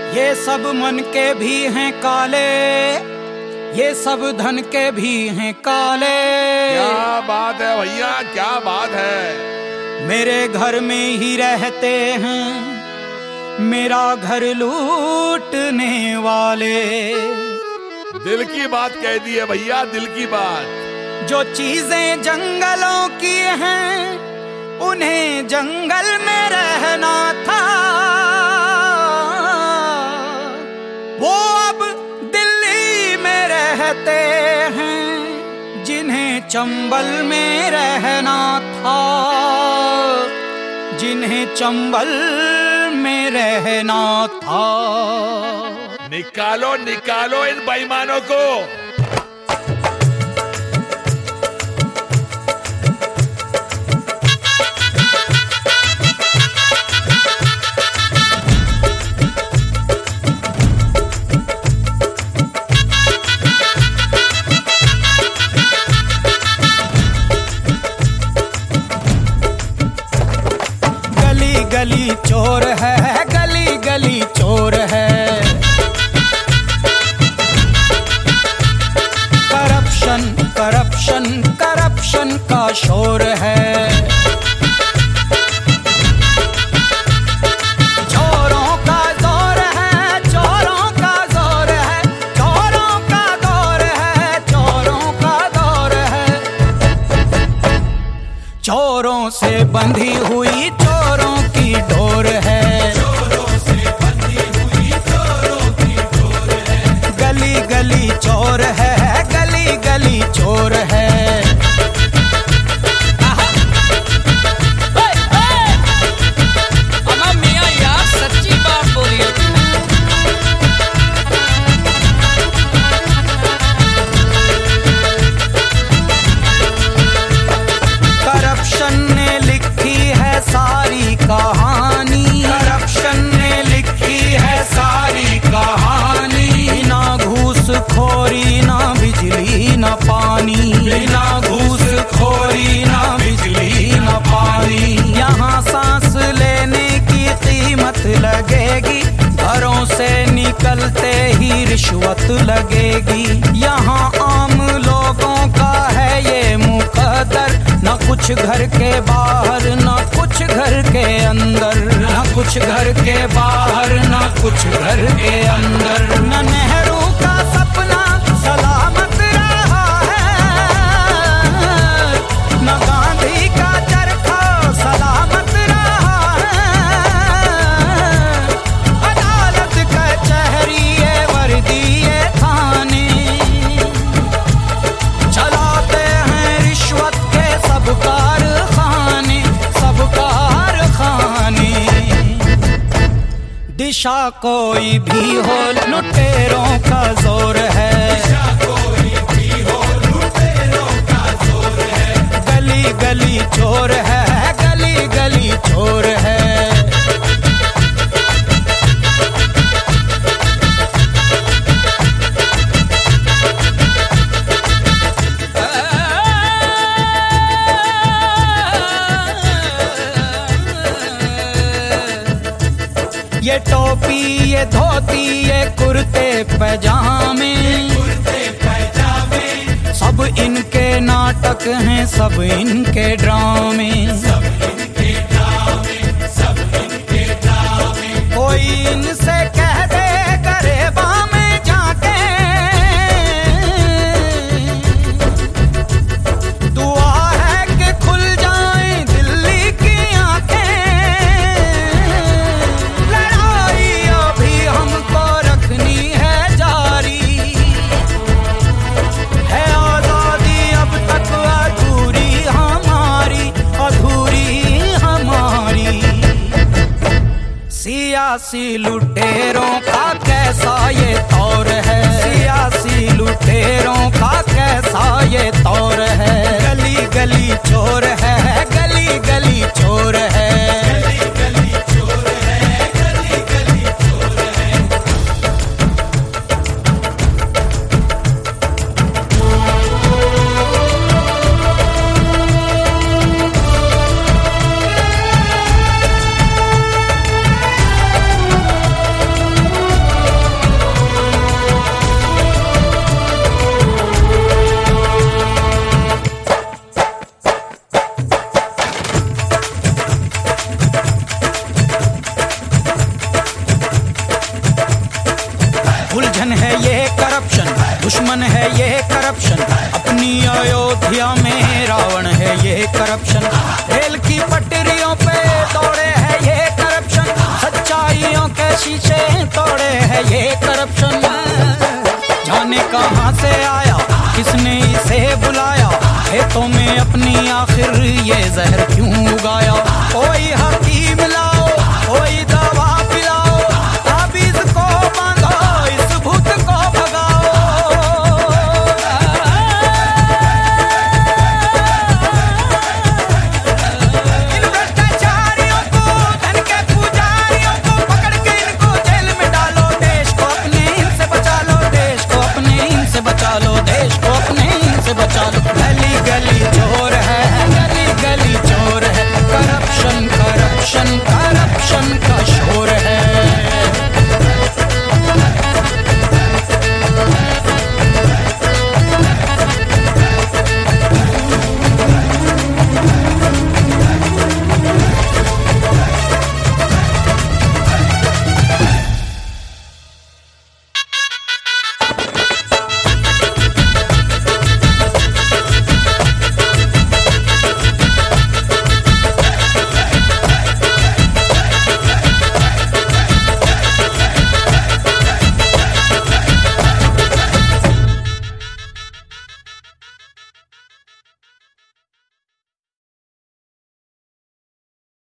ये सब मन के भी हैं काले, ये सब धन के भी हैं काले। क्या बात है भैया, क्या बात है। मेरे घर में ही रहते हैं मेरा घर लूटने वाले। दिल की बात कह दी है भैया, दिल की बात। जो चीजें जंगलों की हैं उन्हें जंगल में रहना था, वो अब दिल्ली में रहते हैं जिन्हें चंबल में रहना था, जिन्हें चंबल में रहना था। निकालो निकालो इन बेईमानों को। गली गली चोर है, गली गली चोर है। करप्शन करप्शन करप्शन का शोर है। चोरों का जोर है, चोरों का जोर है, चोरों का दौर है, चोरों का दौर है। चोरों से बंधी हुई चोरों की डोर है, चोरों से बंधी हुई चोरों की डोर है। गली गली चोर है, गली गली चोर है। अम्मा मियाँ यार सच्ची बात बोली हो तुमने। करप्शन ने लिखी है सारी कहानी, करप्शन ने लिखी है सारी कहानी। ना घूस खोरी ना बिजली ना पानी, बिना घूस खोरी ना बिजली ना पानी। यहाँ सांस लेने की कीमत लगेगी, घरों से निकलते ही रिश्वत लगेगी। यहाँ आम लोगों का है ये मुकद्दर, न कुछ घर के बाहर न कुछ घर के अंदर, न कुछ घर के बाहर न कुछ घर के अंदर। न नेहरू का सपना सलामत रहा है, न गांधी का चरखा सलामत रहा है। अदालत कचहरी ये वर्दी ये थाने चलाते हैं रिश्वत के सब कारखाने, सब कारखाने। दिशा कोई भी हो लुटेरों का जोर है, दिशा कोई भी हो लुटेरों का जोर है। गली गली चोर है, गली गली चोर है। ये टोपी ये धोती ये कुर्ते पैजामे, कुर्ते पैजामे सब इनके नाटक हैं, सब इनके ड्रामे। सब इनके ड्रामे, सब इनके ड्रामे। कोई इनसे कह दे गरेबा में जाके, दुआ है कि खुल जाएं दिल्ली की आंखें। लड़ाई अभी हमको रखनी है जारी, है आजादी अब तक अधूरी हमारी, अधूरी हमारी। सियासी लुटेरों का कैसा ये तौर है, सियासी लुटेरों का कैसा ये तौर है। गली गली चोर है, गली गली चोर है। गली गली चोर है, गली गली चोर है। दुश्मन है ये करप्शन, अपनी अयोध्या में रावण है ये करप्शन। रेल की पटरियों पे दौड़े है ये करप्शन, सच्चाइयों के शीशे तोड़े है ये करप्शन। जाने कहाँ से आया, किसने इसे बुलाया, खेतों में अपनी आखिर ये जहर क्यों उगाया। कोई हकीम लाओ, कोई दवा पिलाओ, ताबीज को बांधो, इस भूत को भगाओ। इन भ्रष्टाचारियों को, धन के पुजारियों को पकड़ के इनको जेल में डालो। देश को अपने इनसे बचा लो, देश को अपने इनसे बचा लो, देश को अपने इनसे बचा लो। गली गली चोर है, गली गली चोर है, करप्शन करप्शन करप्शन का शोर